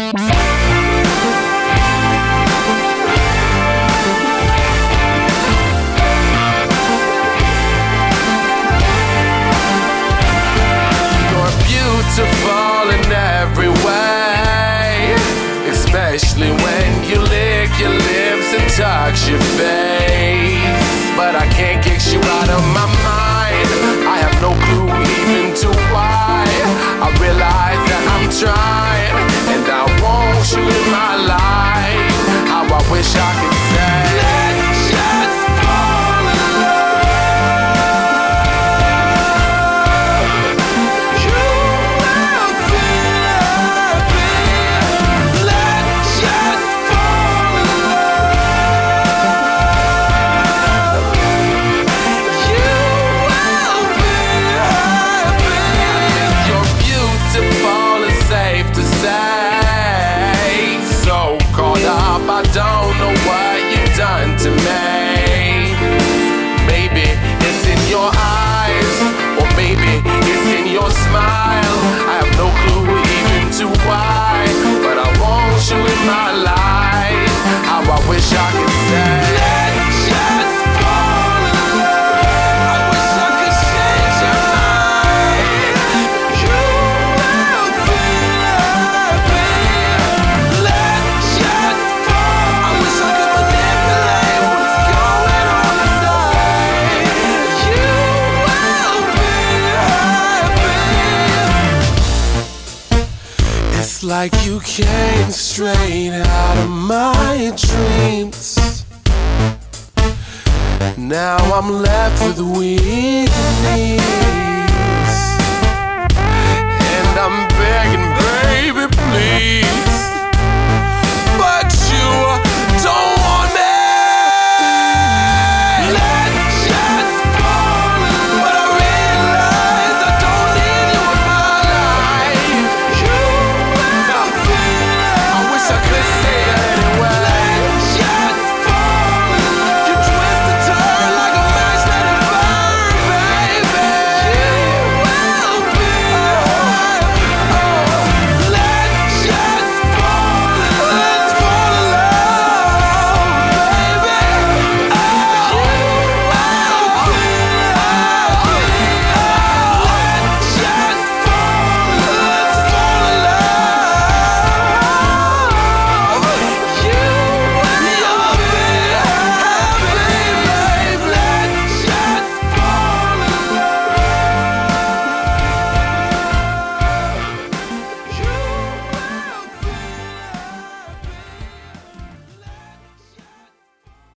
Beautiful in every way, especially when you lick your lips and touch your face. But I can't get you out of my mind. I have no clue even to why. I realize that I'm trying, and I want you in my life. How I wish I could say, let's just fall in love. I don't know what you've done to me. Maybe it's in your eyes, or maybe it's in your smile. I have no clue even to why, but I want you in my life. How I wish I could say, let's just fall in love. I wish I could change your mind. You will be happy. Let's just like you came straight out of my dreams. Now I'm left with weak knees.